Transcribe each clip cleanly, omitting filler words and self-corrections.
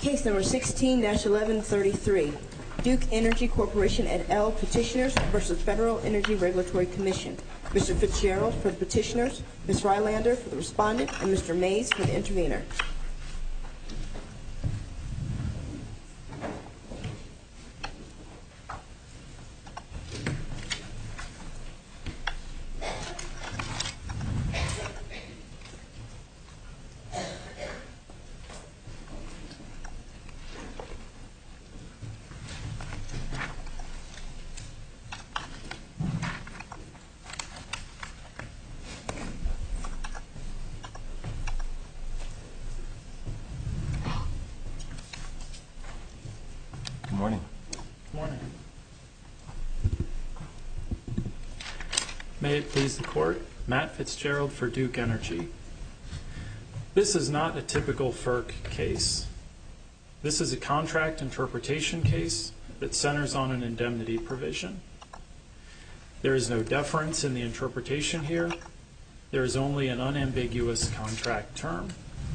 Case number 16-1133, Duke Energy Corporation et al. Petitioners versus Federal Energy Regulatory Commission. Mr. Fitzgerald for the petitioners, Ms. Rylander for the respondent, and Mr. Mays for the intervener. Good morning. Good morning. May it please the Court, Matt Fitzgerald for Duke Energy. This is not a typical FERC case. This is a contract interpretation case that centers on an indemnity provision. There is no deference in the interpretation here. There is only an unambiguous contract term.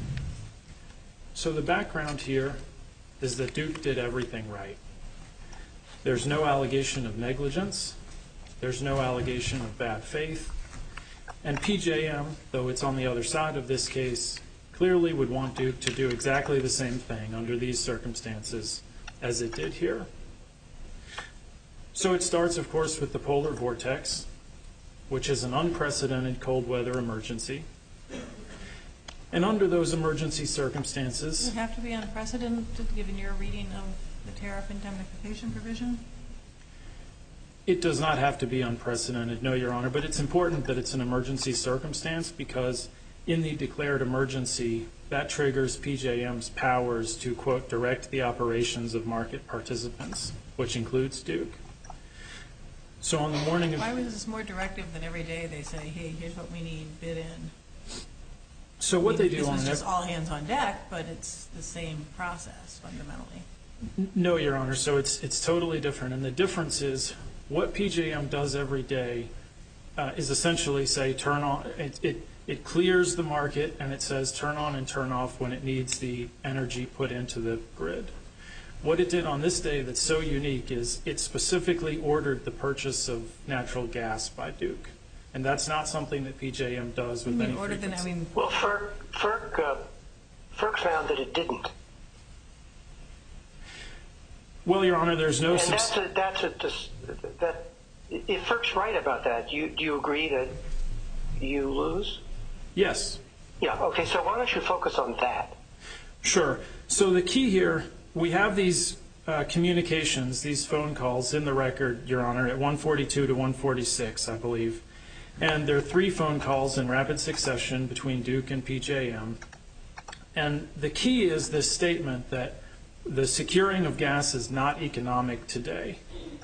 So the background here is that Duke did everything right. There's no allegation of negligence. There's no allegation of bad faith. And PJM, though it's on the other side of this case, clearly would want Duke to do exactly the same thing under these circumstances as it did here. So it starts, of course, with the polar vortex, which is an unprecedented cold weather emergency. And under those emergency circumstances... Does it have to be unprecedented, given your reading of the tariff indemnification provision? It does not have to be unprecedented, no, Your Honor, but it's important that it's an emergency circumstance because in the declared emergency, that triggers PJM's powers to, quote, direct the operations of market participants, which includes Duke. So on the morning of... Why was this more directive than every day they say, hey, here's what we need, bid in? So what they do this on was just all hands on deck, but it's the same process fundamentally. No, Your Honor. So it's totally different, and the difference is what PJM does every day is essentially say turn on. It clears the market and it says turn on and turn off when it needs the energy put into the grid. What it did on this day that's so unique is it specifically ordered the purchase of natural gas by Duke. And that's not something that PJM does with any frequency. Well, FERC found that it didn't. Well, Your Honor, there's no... And if FERC's right about that, do you agree that you lose? Yes. Yeah, okay, so why don't you focus on that? Sure. So the key here, we have these communications, these phone calls in the record, Your Honor, at 142 to 146, I believe. And there are 3 phone calls in rapid succession between Duke and PJM. And the key is this statement that the securing of gas is not economic today.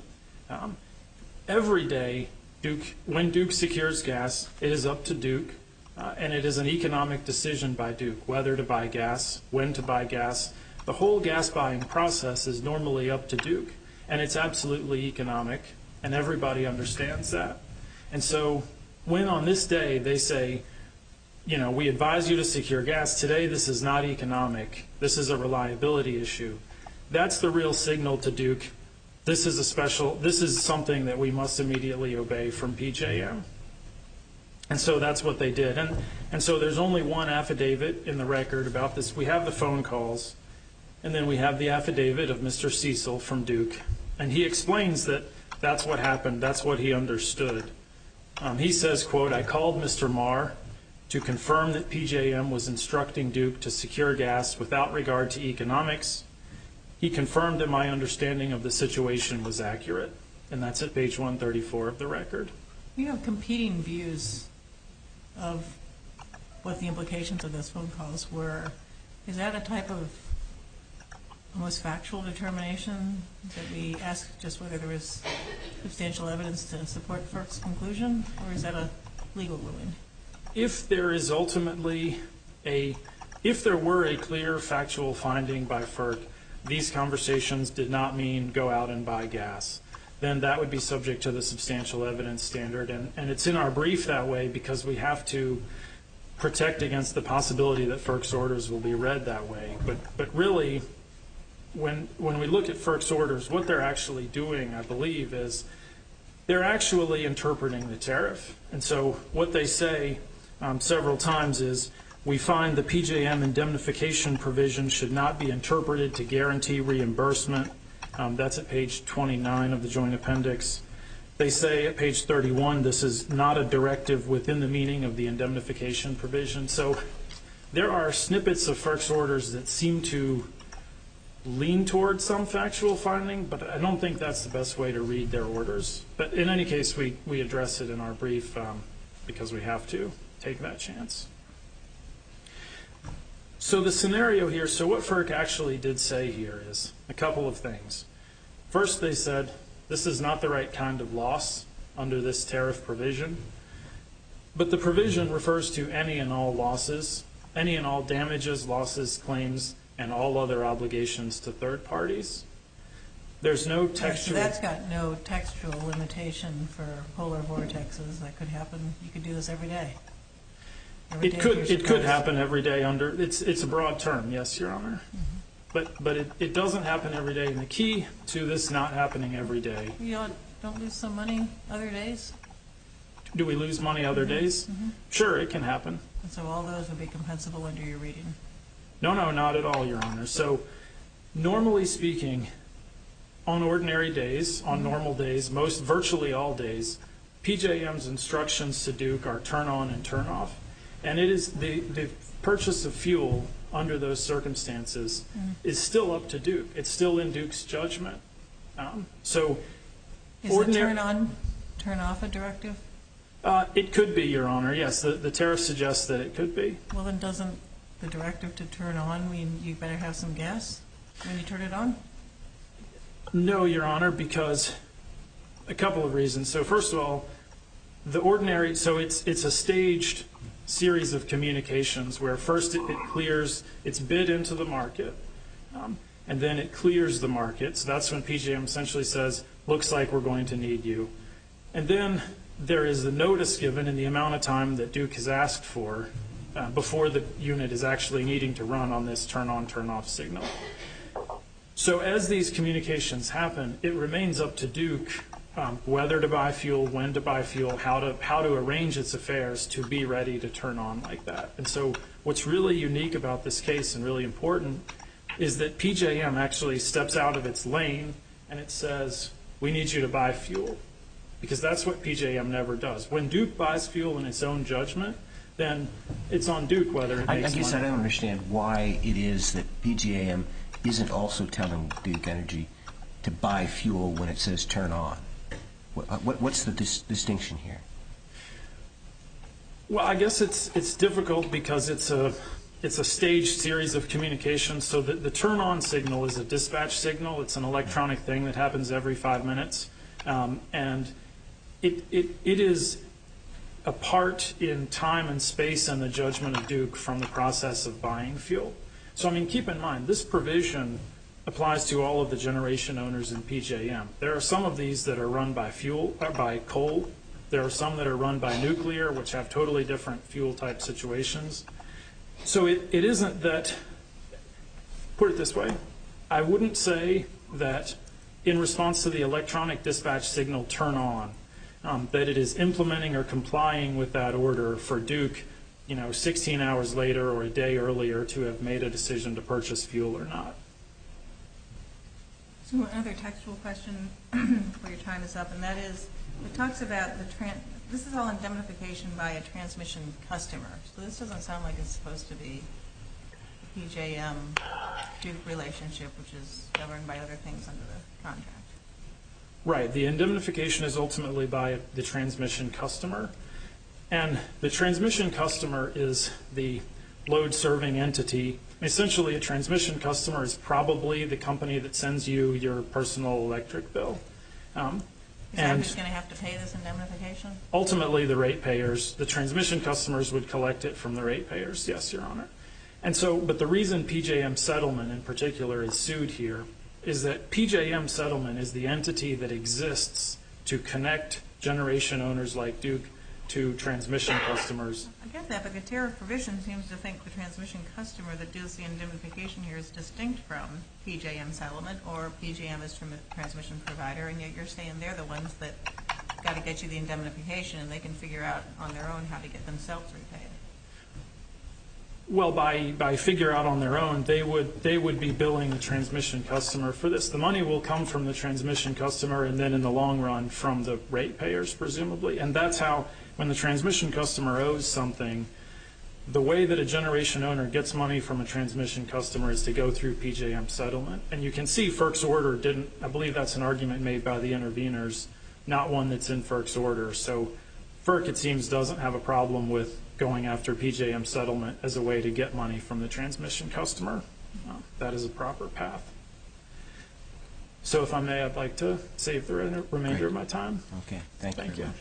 Every day, when Duke secures gas, it is up to Duke, and it is an economic decision by Duke, whether to buy gas, when to buy gas. The whole gas buying process is normally up to Duke, and it's absolutely economic, and everybody understands that. And so when on this day they say, you know, we advise you to secure gas, today this is not economic, this is a reliability issue, that's the real signal to Duke. This is something that we must immediately obey from PJM. And so that's what they did. And so there's only one affidavit in the record about this. We have the phone calls, and then we have the affidavit of Mr. Cecil from Duke. And he explains that that's what happened, that's what he understood. He says, quote, I called Mr. Marr to confirm that PJM was instructing Duke to secure gas without regard to economics. He confirmed that my understanding of the situation was accurate. And that's at page 134 of the record. You have competing views of what the implications of those phone calls were. Is that a type of almost factual determination that we ask just whether there was substantial evidence to support FERC's conclusion, or is that a legal ruling? If there is ultimately if there were a clear factual finding by FERC, these conversations did not mean go out and buy gas, then that would be subject to the substantial evidence standard. And it's in our brief that way because we have to protect against the possibility that FERC's orders will be read that way. But really, when we look at FERC's orders, what they're actually doing, I believe, is they're actually interpreting the tariff. And so what they say several times is, we find the PJM indemnification provision should not be interpreted to guarantee reimbursement. That's at page 29 of the joint appendix. They say at page 31, this is not a directive within the meaning of the indemnification provision. So there are snippets of FERC's orders that seem to lean towards some factual finding, but I don't think that's the best way to read their orders. But in any case, we address it in our brief because we have to take that chance. So the scenario here, so what FERC actually did say here is a couple of things. First, they said this is not the right kind of loss under this tariff provision, but the provision refers to any and all losses, any and all damages, losses, claims, and all other obligations to third parties. There's no textual... So that's got no textual limitation for polar vortexes. That could happen. You could do this every day. It could happen every day under, it's a broad term, yes, Your Honor. Mm-hmm. But it doesn't happen every day. And the key to this not happening every day... You don't lose some money other days? Do we lose money other days? Mm-hmm. Sure, it can happen. And so all those would be compensable under your reading? No, not at all, Your Honor. So normally speaking, on ordinary days, on normal days, virtually all days, PJM's instructions to Duke are turn on and turn off. And it is the purchase of fuel under those circumstances is still up to Duke. It's still in Duke's judgment. So is the turn on, turn off a directive? It could be, Your Honor. Yes, the tariff suggests that it could be. Well, then doesn't the directive to turn on mean you better have some gas when you turn it on? No, Your Honor, because a couple of reasons. So first of all, it's a staged series of communications where first it clears, it's bid into the market, and then it clears the market. So that's when PJM essentially says, looks like we're going to need you. And then there is the notice given in the amount of time that Duke has asked for before the unit is actually needing to run on this turn on, turn off signal. So as these communications happen, it remains up to Duke whether to buy fuel, when to buy fuel, how to arrange its affairs to be ready to turn on like that. And so what's really unique about this case and really important is that PJM actually steps out of its lane and it says, we need you to buy fuel, because that's what PJM never does. When Duke buys fuel in its own judgment, then it's on Duke whether it makes money. I guess I don't understand why it is that PJM isn't also telling Duke Energy to buy fuel when it says turn on. What's the distinction here? Well, I guess it's difficult because it's a staged series of communications. So the turn on signal is a dispatch signal. It's an electronic thing that happens every 5 minutes, and it is a part in time and space and the judgment of Duke from the process of buying fuel. So I mean, keep in mind this provision applies to all of the generation owners in PJM. There are some of these that are run by coal. There are some that are run by nuclear, which have totally different fuel type situations. So it isn't that, put it this way, I wouldn't say that in response to the electronic dispatch signal turn on, that it is implementing or complying with that order for Duke, 16 hours later or a day earlier to have made a decision to purchase fuel or not. So another textual question before your time is up, and that is, it talks about this is all indemnification by a transmission customer. So this doesn't sound like it's supposed to be a PJM-Duke relationship, which is governed by other things under the contract. Right. The indemnification is ultimately by the transmission customer. And the transmission customer is the load-serving entity. Essentially, a transmission customer is probably the company that sends you your personal electric bill. Is that who's going to have to pay this indemnification? Ultimately, the ratepayers. The transmission customers would collect it from the ratepayers, yes, Your Honor. And so, but the reason PJM Settlement in particular is sued here is that PJM Settlement is the entity that exists to connect generation owners like Duke to transmission customers. I get that, but the tariff provision seems to think the transmission customer that does the indemnification here is distinct from PJM settlement, or PJM is from a transmission provider, and yet you're saying they're the ones that got to get you the indemnification, and they can figure out on their own how to get themselves repaid. Well, by figure out on their own, they would be billing the transmission customer for this. The money will come from the transmission customer, and then in the long run from the ratepayers, presumably. And that's how, when the transmission customer owes something, the way that a generation owner gets money from a transmission customer is to go through PJM settlement. And you can see FERC's order didn't, I believe that's an argument made by the interveners, not one that's in FERC's order. So FERC, it seems, doesn't have a problem with going after PJM settlement as a way to get money from the transmission customer. That is a proper path. So if I may, I'd like to save the remainder of my time. Okay, thank you very much.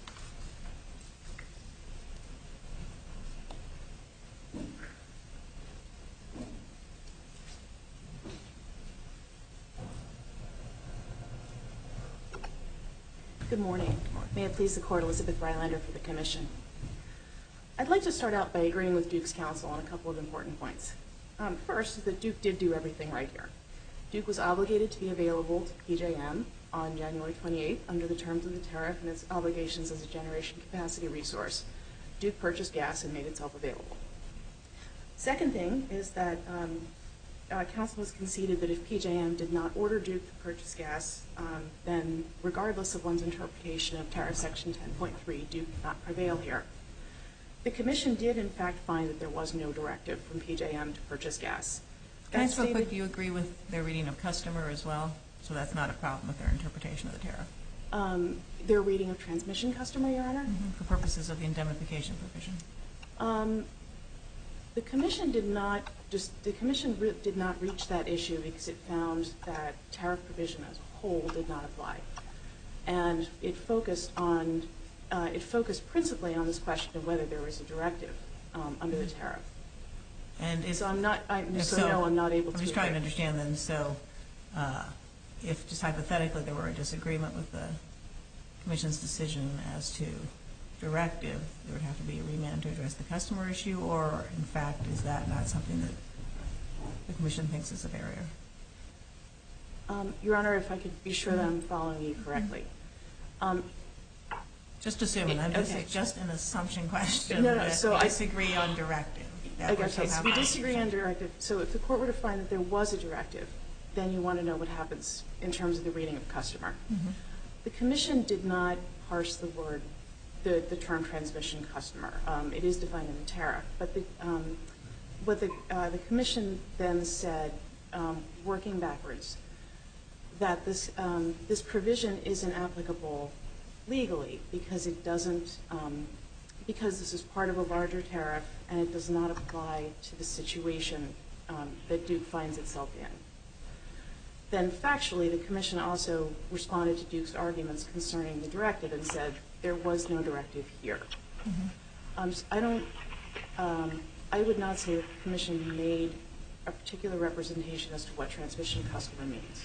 Good morning. May it please the Court, Elizabeth Rylander for the Commission. I'd like to start out by agreeing with Duke's counsel on a couple of important points. First is that Duke did do everything right here. Duke was obligated to be available to PJM on January 28th under the terms of the tariff and its obligations as a generation capacity resource. Duke purchased gas and made itself available. Second thing is that counsel has conceded that if PJM did not order Duke to purchase gas, then regardless of one's interpretation of Tariff Section 10.3, Duke did not prevail here. The Commission did, in fact, find that there was no directive from PJM to purchase gas. Can I ask real quick, do you agree with their reading of customer as well? So that's not a problem with their interpretation of the tariff? Their reading of transmission customer, Your Honor? For purposes of the indemnification provision. The Commission did not reach that issue because it found that tariff provision as a whole did not apply, and it focused principally on this question of whether there was a directive under the tariff. And so I'm not able to. I'm just trying to understand then. So, if just hypothetically there were a disagreement with the Commission's decision as to directive, there would have to be a remand to address the customer issue, or in fact, is that not something that the Commission thinks is a barrier? Your Honor, if I could be sure that I'm following you correctly. Just assuming. Just an assumption question. No. So I disagree on directive. Okay, so we disagree on directive. So if the Court were to find that there was a directive, then you want to know what happens in terms of the reading of customer. The Commission did not parse the word, the term transmission customer. It is defined in the tariff. But what the Commission then said, working backwards, that this provision isn't applicable legally because it doesn't, because this is part of a larger tariff and it does not apply to the situation that Duke finds itself in. Then factually, the Commission also responded to Duke's arguments concerning the directive and said there was no directive here. I would not say that the Commission made a particular representation as to what transmission customer means.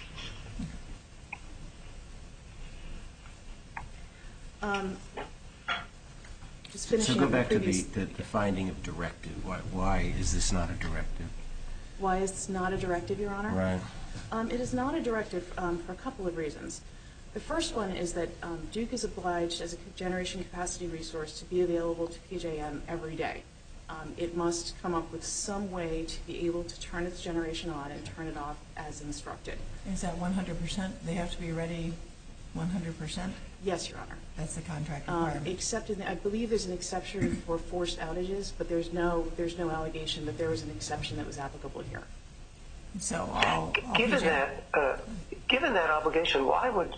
So go back to the finding of directive. Why is this not a directive? Why is this not a directive, Your Honor? Right. It is not a directive for a couple of reasons. The first one is that Duke is obliged as a generation capacity resource to be available to PJM every day. It must come up with some way to be able to turn its generation on and turn it off as instructed. Is that 100%? They have to be ready 100%? Yes, Your Honor. That's the contract requirement. Except I believe there's an exception for forced outages, but there's no allegation that there was an exception that was applicable here. So given that obligation, why would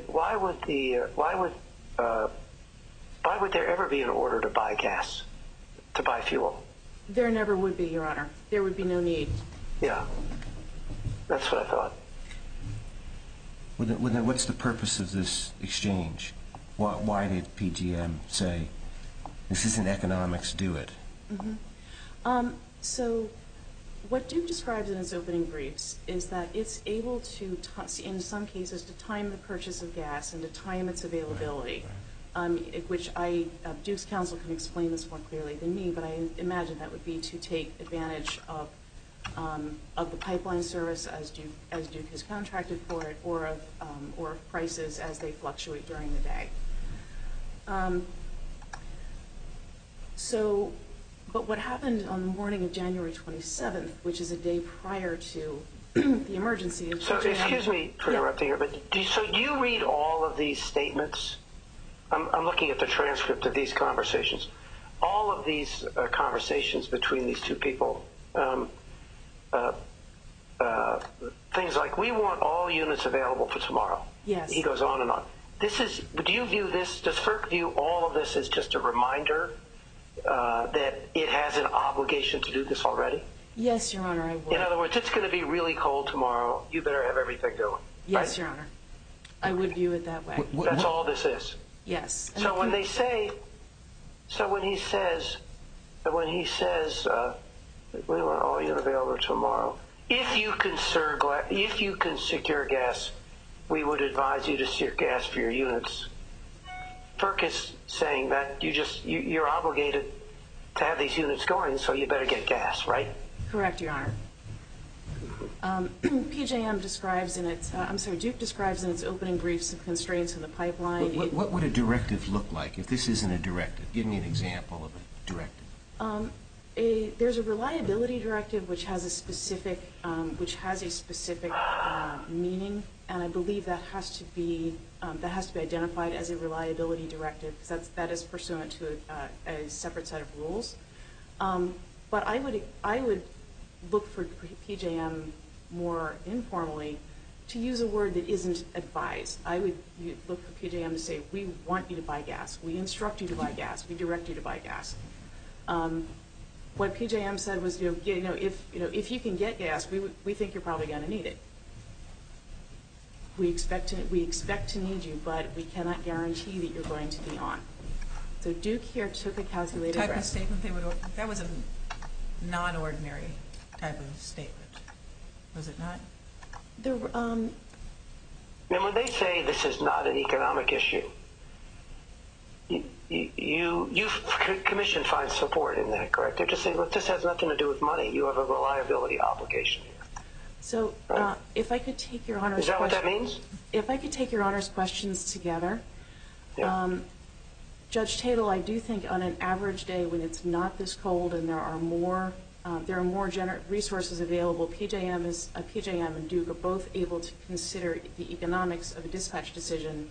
there ever be an order to buy gas, to buy fuel? There never would be, Your Honor. There would be no need. Yeah, that's what I thought. Well, then what's the purpose of this exchange? Why did PJM say, this isn't economics, do it? So what Duke describes in its opening briefs is that it's able to, in some cases, to time the purchase of gas and to time its availability which Duke's counsel can explain this more clearly than me, but I imagine that would be to take advantage of the pipeline service as Duke has contracted for it, or of prices as they fluctuate during the day. But what happened on the morning of January 27th, which is a day prior to the emergency. So, excuse me for interrupting here, but do you read all of these statements? I'm looking at the transcript of these conversations. All of these conversations between these two people, things like, we want all units available for tomorrow. Yes. He goes on and on. Do you view this, does FERC view all of this as just a reminder that it has an obligation to do this already? Yes, Your Honor, I would. In other words, it's going to be really cold tomorrow. You better have everything going. Yes, right? Your Honor. I would view it that way. That's all this is. Yes. So when he says, we want all units available tomorrow. If you can secure gas, we would advise you to secure gas for your units. FERC is saying that you're obligated to have these units going, so you better get gas, right? Correct, Your Honor. PJM describes in its, Duke describes in its opening brief some constraints in the pipeline. What would a directive look like if this isn't a directive? Give me an example of a directive. There's a reliability directive which has a specific meaning, and I believe that has to be identified as a reliability directive, because that is pursuant to a separate set of rules. But I would look for PJM more informally to use a word that isn't advised. I would look for PJM to say, we want you to buy gas, we instruct you to buy gas, we direct you to buy gas. What PJM said was, if you can get gas, we think you're probably going to need it. We expect to need you, but we cannot guarantee that you're going to be on. So Duke here took a calculated risk. Type of statement that was a non-ordinary type of statement, was it not? And when they say this is not an economic issue, you Commission finds support in that, correct? They're just saying, look, this has nothing to do with money. You have a reliability obligation here. So if I could take Your Honor's Is that what that means? If I could take Your Honor's questions together. Yeah. Judge Tatel, I do think on an average day when it's not this cold and there are more resources available, PJM and Duke are both able to consider the economics of a dispatch decision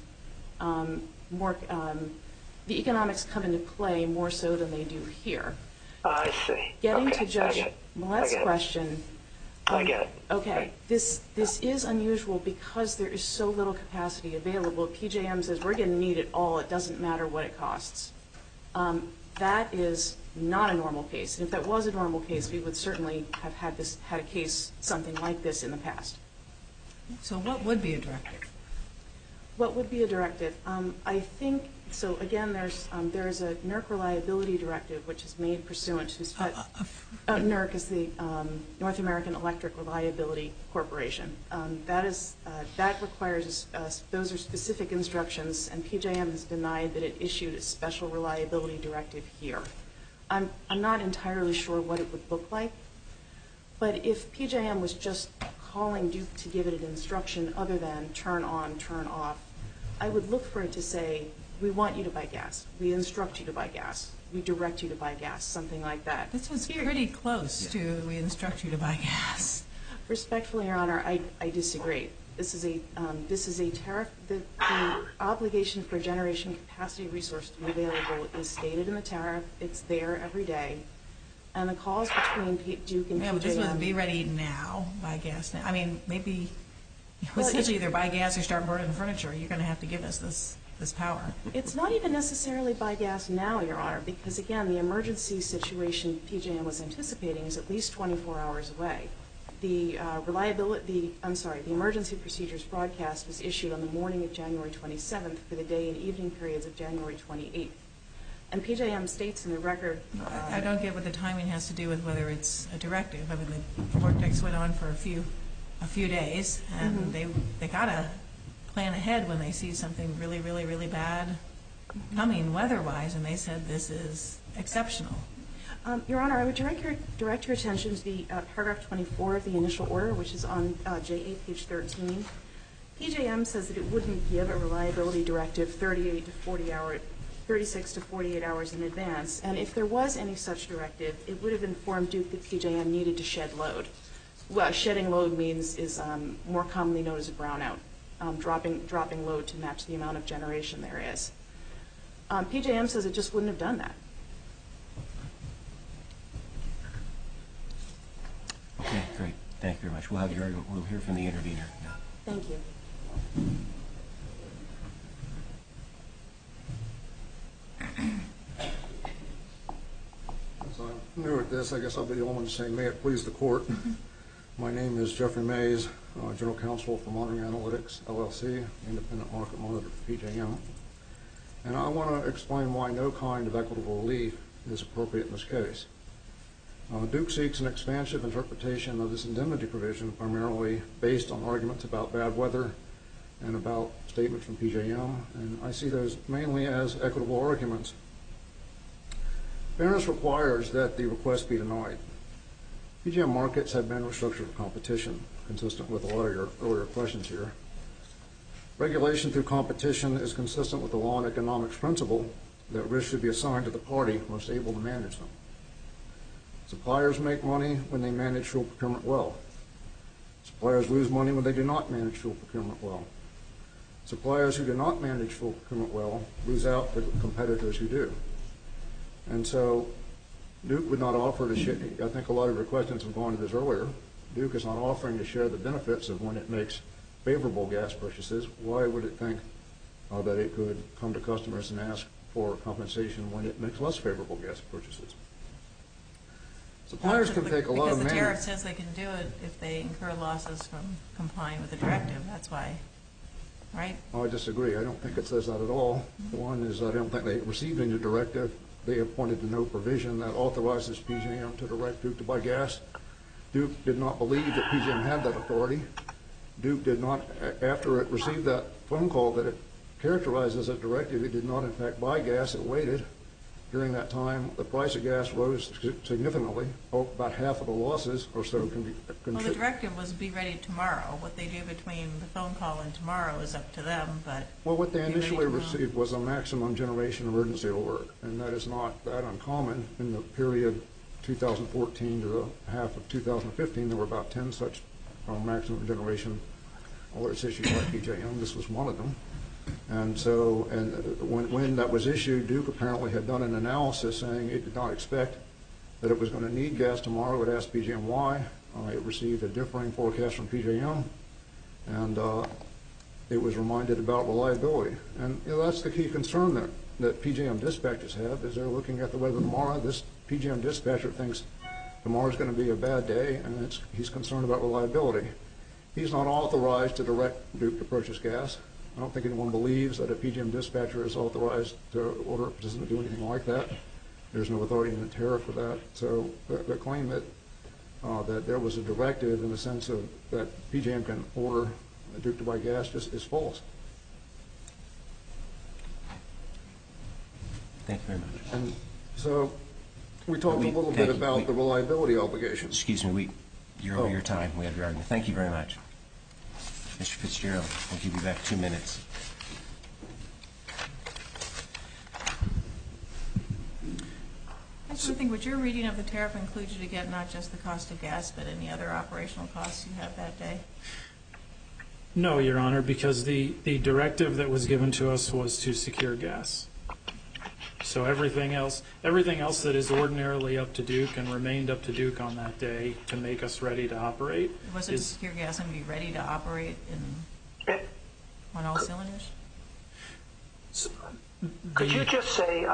the economics come into play more so than they do here. I see. Getting to Judge Millett's question. I get it. Okay. This is unusual because there is so little capacity available. PJM says we're going to need it all. It doesn't matter what it costs. That is not a normal case. And if that was a normal case, we would certainly have had a case something like this in the past. So what would be a directive? What would be a directive? I think, so again, there is a NERC reliability directive which is made pursuant to NERC is the North American Electric Reliability Corporation. That requires, those are specific instructions, and PJM has denied that it issued a special reliability directive here. I'm not entirely sure what it would look like, but if PJM was just calling Duke to give it an instruction other than turn on, turn off, I would look for it to say, we want you to buy gas, we instruct you to buy gas, we direct you to buy gas, something like that. This was pretty close to we instruct you to buy gas. Respectfully, Your Honor, I disagree. This is a tariff. The obligation for generation capacity resource to be available is stated in the tariff. It's there every day. And the calls between Duke and PJM. Yeah, but this was be ready now, buy gas now. I mean, maybe essentially either buy gas or start burning furniture. You're going to have to give us this power. It's not even necessarily buy gas now, Your Honor, because again, the emergency situation PJM was anticipating is at least 24 hours away. The emergency procedures broadcast was issued on the morning of January 27th for the day and evening periods of January 28th. And PJM states in the record... I don't get what the timing has to do with whether it's a directive. I mean, the vortex went on for a few days, and they got to plan ahead when they see something really, really, really bad coming weather-wise, and they said this is exceptional. Your Honor, I would direct your attention to the paragraph 24 of the initial order, which is on JA page 13. PJM says that it wouldn't give a reliability directive 36 to 48 hours in advance, and if there was any such directive, it would have informed Duke that PJM needed to shed load. What shedding load means is more commonly known as a brownout, dropping load to match the amount of generation there is. PJM says it just wouldn't have done that. Okay, great. Thank you very much. We'll hear from the intervener now. Thank you. As I'm new at this, I guess I'll be the only one to say, may it please the Court. My name is Jeffrey Mays, General Counsel for Monitoring Analytics, LLC, Independent Market Monitor for PJM. And I want to explain why no kind of equitable relief is appropriate in this case. Duke seeks an expansive interpretation of this indemnity provision, primarily based on arguments about bad weather and about statements from PJM, and I see those mainly as equitable arguments. Fairness requires that the request be denied. PJM markets have been restructured for competition, consistent with a lot of your earlier questions here. Regulation through competition is consistent with the law and economics principle that risk should be assigned to the party most able to manage them. Suppliers make money when they manage fuel procurement well. Suppliers lose money when they do not manage fuel procurement well. Suppliers who do not manage fuel procurement well lose out to competitors who do. And so Duke would not offer to share, I think a lot of your questions have gone to this earlier, Duke is not offering to share the benefits of when it makes favorable gas purchases. Why would it think that it could come to customers and ask for compensation when it makes less favorable gas purchases? Suppliers can take a lot of money. Because the tariff says they can do it if they incur losses from complying with the directive. That's why, right? I disagree. I don't think it says that at all. One is I don't think they received any directive. They have pointed to no provision that authorizes PJM to direct Duke to buy gas. Duke did not believe that PJM had that authority. Duke did not, after it received that phone call that it characterized as a directive, it did not in fact buy gas. It waited. During that time, the price of gas rose significantly. About half of the losses or so can be Well, the directive was be ready tomorrow. What they do between the phone call and tomorrow is up to them. But well, what they initially received was a maximum generation emergency alert, and that is not that uncommon. In the period 2014 to the half of 2015, there were about 10 such maximum generation alerts issued by PJM. This was one of them. And so, when that was issued, Duke apparently had done an analysis saying it did not expect that it was going to need gas tomorrow. It asked PJM why. It received a differing forecast from PJM, and it was reminded about reliability. And that's the key concern that PJM dispatchers have, is they're looking at the weather tomorrow. This PJM dispatcher thinks tomorrow's going to be a bad day, and he's concerned about reliability. He's not authorized to direct Duke to purchase gas. I don't think anyone believes that a PJM dispatcher is authorized to order a participant to do anything like that. There's no authority in the tariff for that. So the claim that there was a directive in the sense of that PJM can order Duke to buy gas just is false. Thank you very much. And so we talked a little bit about the reliability obligations. Excuse me, you're over your time. We have your argument. Thank you very much. Mr. Fitzgerald, we'll give you back 2 minutes. I think would your reading of the tariff include you to get not just the cost of gas, but any other operational costs you have that day? No, Your Honor, because the directive that was given to us was to secure gas. So everything else that is ordinarily up to Duke and remained up to Duke on that day to make us ready to operate. Was it to secure gas and be ready to operate on all cylinders? Could you just say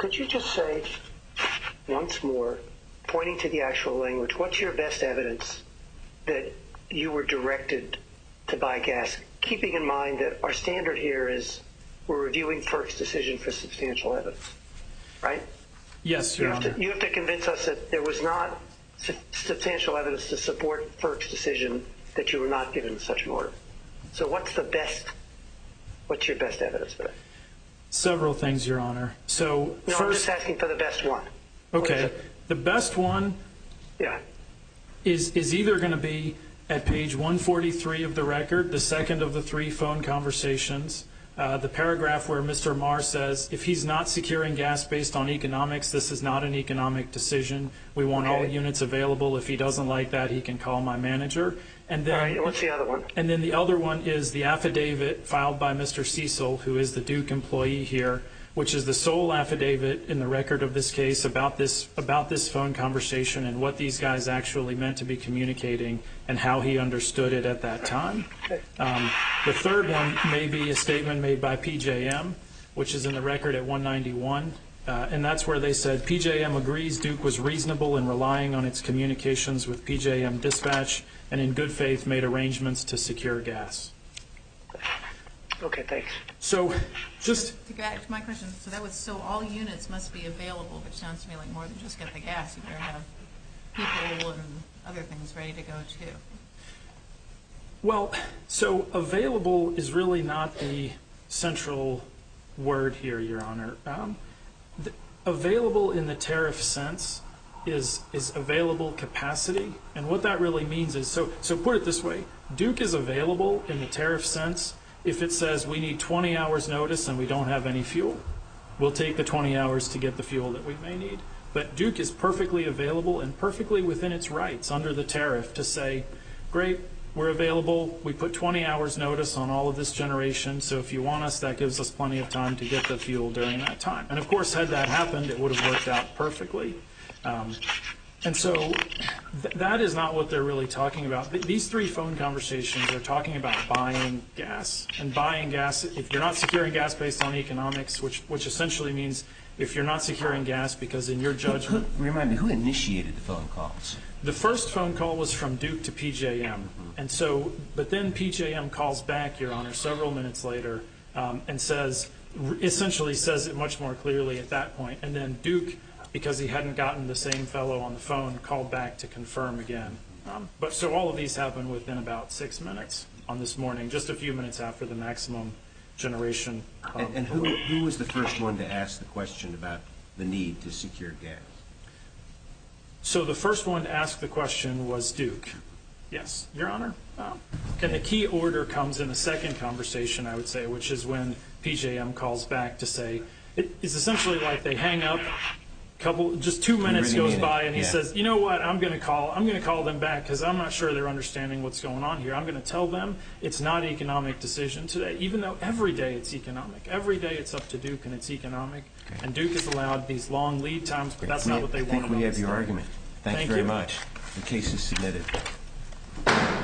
once more, pointing to the actual language, what's your best evidence that you were directed to buy gas, keeping in mind that our standard here is we're reviewing FERC's decision for substantial evidence, right? Yes, Your Honor. You have to convince us that there was not substantial evidence to support FERC's decision that you were not given such an order. So what's your best evidence for that? Several things, Your Honor. So No, first, I'm just asking for the best one. What is okay, it? the best one Yeah. is either going to be at page 143 of the record, the second of the 3 phone conversations, the paragraph where Mr. Marr says, if he's not securing gas based on economics, this is not an economic decision. We want all units available. If he doesn't like that, he can call my manager. And then, All right, what's the other one? And then the other one is the affidavit filed by Mr. Cecil, who is the Duke employee here, which is the sole affidavit in the record of this case about this phone conversation and what these guys actually meant to be communicating and how he understood it at that time. The third one may be a statement made by PJM, which is in the record at 191. And that's where they said, PJM agrees Duke was reasonable in relying on its communications with PJM dispatch and in good faith made arrangements to secure gas. Okay, thanks. So just To go back to my question, so all units must be available, which sounds to me like more than just get the gas. You better have people and other things ready to go too. Well, so available is really not the central word here, Your Honor. Available in the tariff sense is available capacity, and what that really means is, so put it this way, Duke is available in the tariff sense if it says we need 20 hours notice and we don't have any fuel. We'll take the 20 hours to get the fuel that we may need. But Duke is perfectly available and perfectly within its rights under the tariff to say, great, we're available. We put 20 hours notice on all of this generation, so if you want us, that gives us plenty of time to get the fuel during that time. And of course, had that happened, it would have worked out perfectly. And so that is not what they're really talking about. These 3 phone conversations are talking about buying gas. And buying gas, if you're not securing gas based on economics, which essentially means if you're not securing gas because in your judgment... Remind me, who initiated the phone calls? The first phone call was from Duke to PJM. And so, but then PJM calls back, Your Honor, several minutes later and essentially says it much more clearly at that point. And then Duke, because he hadn't gotten the same fellow on the phone, called back to confirm again. But so all of these happened within about 6 minutes on this morning, just a few minutes after the maximum generation. And who was the first one to ask the question about the need to secure gas? So the first one to ask the question was Duke. Yes, Your Honor. And the key order comes in the second conversation, I would say, which is when PJM calls back to say, it's essentially like they hang up, just 2 minutes goes by, and he says, you know what, I'm going to call them back because I'm not sure they're understanding what's going on here. I'm going to tell them it's not an economic decision today, even though every day it's economic. Every day it's up to Duke and it's economic. Okay. And Duke is allowed these long lead times, but that's not what they want. I think we have your argument. Thank you very much. The case is submitted.